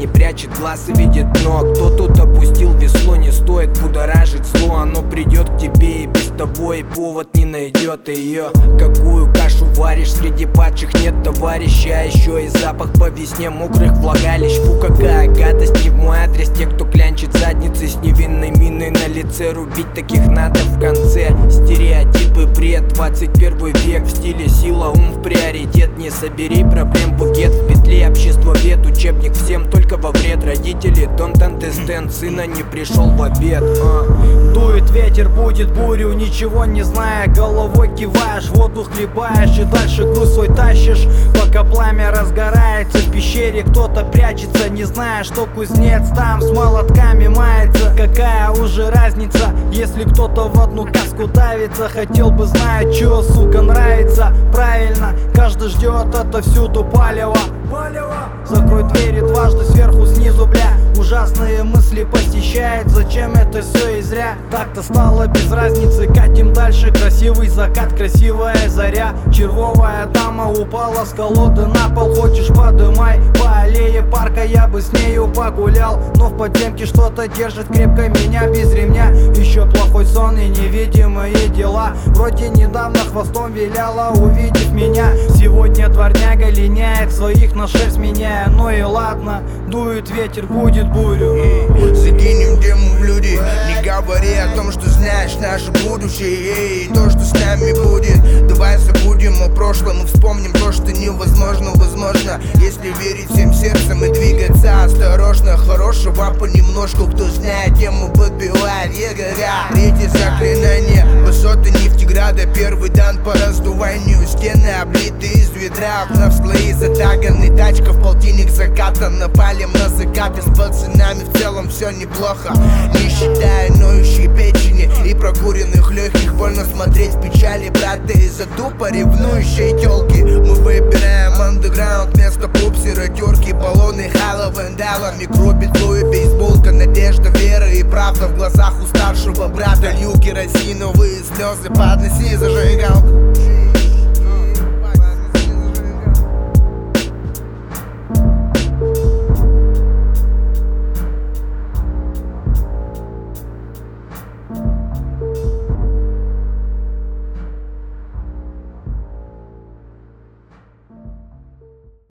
прячет глаз и видит дно. Кто тут опустил весло, не стоит будоражить зло. Оно придет к тебе и без того, и повод не найдет ее. Какую кашу варишь, среди падших нет товарища. А еще и запах по весне мокрых влагалищ. Фу, какая гадость, не в мой адрес. Те, кто клянчит задницы с невинной миной на лице, рубить таких надо в конце. Стереотипы, бред, 21 век. В стиле сила, ум в приоритет. Не собери проблем букет, в петле общество вет. Учебник всем только во вред. Родители don't understand, сына не пришел в обед. Дует ветер, будет бурю, ничего не зная, головой киваешь, воду хлебаешь и дальше груз свой тащишь. Пока пламя разгорается, в пещере кто-то прячется, не зная, что кузнец там с молотками мается. Какая уже разница, если кто-то в одну каску давится? Хотел бы знать, чё, сука, нравится. Правильно, каждый ждет отовсюду палево. Закрой двери дважды, сверху, снизу, бля. Ужасные мысли посещает, зачем это все и зря. Так-то стало без разницы, катим дальше. Красивый закат, красивая заря. Червовая дама упала с колоды на пол. Хочешь, подымай по аллее парка, я бы с нею погулял. Но в подземке что-то держит крепко меня без ремня. Еще плохой сон и невидимые дела. Вроде недавно хвостом виляла, увидев меня. Сегодня дворняга линяет, своих на шерсть меняя. Ну и ладно, дует ветер, будет бурю. Закинем тему в люди, не говори о том, что знаешь наше будущее. И то, что с нами будет, давай забудем о прошлом и вспомним то, что невозможно, возможно, если верить всем сердцем и двигаться осторожно. Хорошего понемножку, кто знает тему, подбивает егоря. Третье заклинание, высоты Нефтеграда, первый дан по раздуванию. Стены облиты из ведра, окна в слои затаганы. Тачка в полтинник заката, напалим на закаты. С пацанами в целом все неплохо, не считая ноющей печени и прокуренных легких. Больно смотреть в печали брата из-за тупо ревнующей тёлки. Мы выбираем андеграунд вместо пупсера, терки, баллоны, хала, вандала, микро, петлу и бейсболка. Надежда, вера и правда в глазах у старшего брата. Лью керосиновые слезы, подноси зажигалку.